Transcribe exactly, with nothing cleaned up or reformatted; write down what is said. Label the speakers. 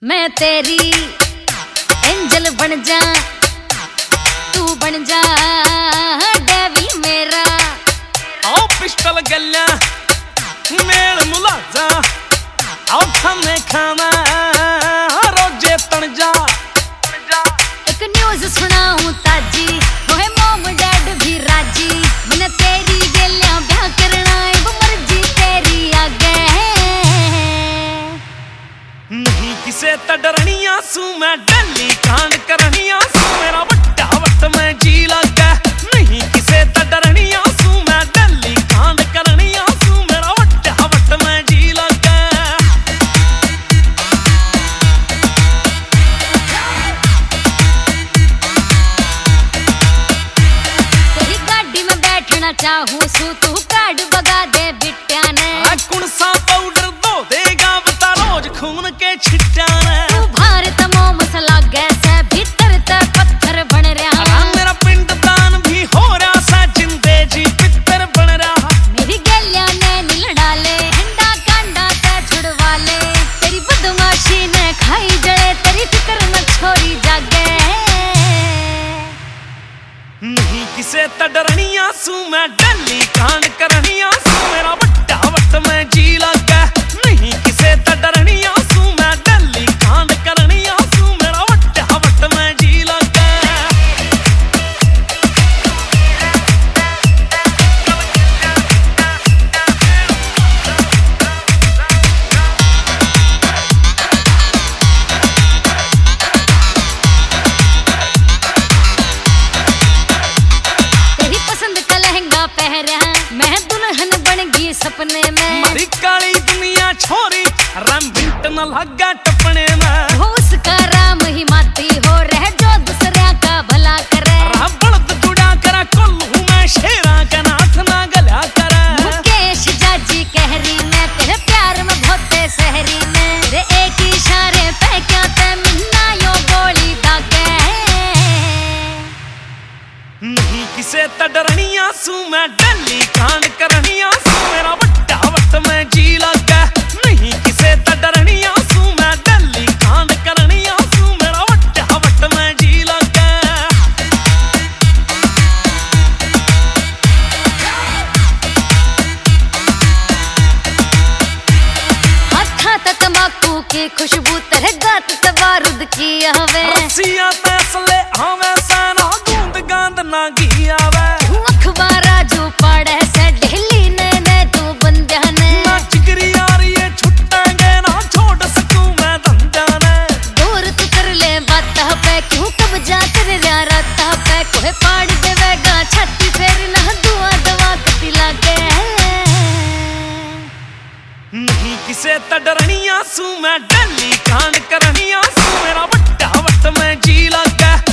Speaker 1: मैं तेरी एंजल बन जा, तू बन जा डेविल मेरा।
Speaker 2: आओ पिस्टल गल्ला मेल मुलाजा, आओ खाने खाना रोजे तन जा।
Speaker 1: एक न्यूज सुनाऊं ताजी, होए मोम डैड भी राजी। मैंने तेरी गेलिया ब्याह करना है, वो मर्जी तेरी आगे।
Speaker 2: नहीं किसे त डरनिया सू मैं डली कांड करनिया सू, मेरा बट्टा वट में जी लगा। नहीं किसे त डरनिया सू मैं डली कांड करनिया सू, मेरा बट्टा वट में जी लगा।
Speaker 1: तेरी गाड़ी में बैठना चाहूं सू, तू कार्ड बगा दे बिट्या ने।
Speaker 2: कुण सा पाउडर दो देगा बता रोज खून के छिट्टा ने।
Speaker 1: तू भारत मोम सला गैसे भीतर ते पत्थर बन रहा।
Speaker 2: मेरा पिंड दान भी हो रहा सा, जिंदे जी पितर बन रहा।
Speaker 1: मेरी गलिया ने नील डाले, हंडा कांडा ते छुड़वा ले। तेरी बदमाशी ने खाई जड़े, तेरी फिक्र में छोरी जागे।
Speaker 2: नहीं किसे त डरनिया सू मैं डली कांड करनिया सू, मेरा बट्टा वट में जी लगा। नहीं किसे त डरनिया सू मैं डली कांड करनिया सू, मेरा बट्टा वट में जी लगा।
Speaker 1: तेरी पसंद का लहंगा पहरा, मैं दुल्हन बन गई सपने में।
Speaker 2: मारी काली दुनिया छोरी रंबिट न लगा टपने में।
Speaker 1: हो उसका राम ही माती हो, रह जो दूसरा का भला करे।
Speaker 2: रहा बड़द जुड़ा करा कोल्हू मैं शेरा का नाथ ना गला करा।
Speaker 1: मुकेश जाजी कह रही मैं तेरे प्यार में भोते सहरी में। तेरे एक इशारे पे क्या ते मिन्ना यो गोली दागे।
Speaker 2: नहीं किसे त डरनिया सू मैं डली कांड करनिया सू, मेरा बट्टा वट में जी लगा। नहीं किसे त डरनिया सू मैं डली कांड करनिया सू, मेरा बट्टा वट में जी लगा।
Speaker 1: हाथा त तंबाकू की खुशबू, तेरे गात त बारूद की हवे।
Speaker 2: रस्सियां तैसले हमें साना गूंद गांद ना गिया वे।
Speaker 1: तू अखबारा जो पढ़े से ढेली ने ने तू बंदिया ने।
Speaker 2: ना चिगरी यार ये छुट्टेंगे ना छोड़ सकूं मैं धंधा ने।
Speaker 1: दूर तू कर ले बात पे, क्यों कब्जा कर रहा रात पे। कोहे पाड़ देवेगा छाती फेर ना दुआ दवा कती लागे।
Speaker 2: नहीं किसे त डरनिया सू मैं डली कांड करनिया सू, मेरा बट्टा वट में जी लगा।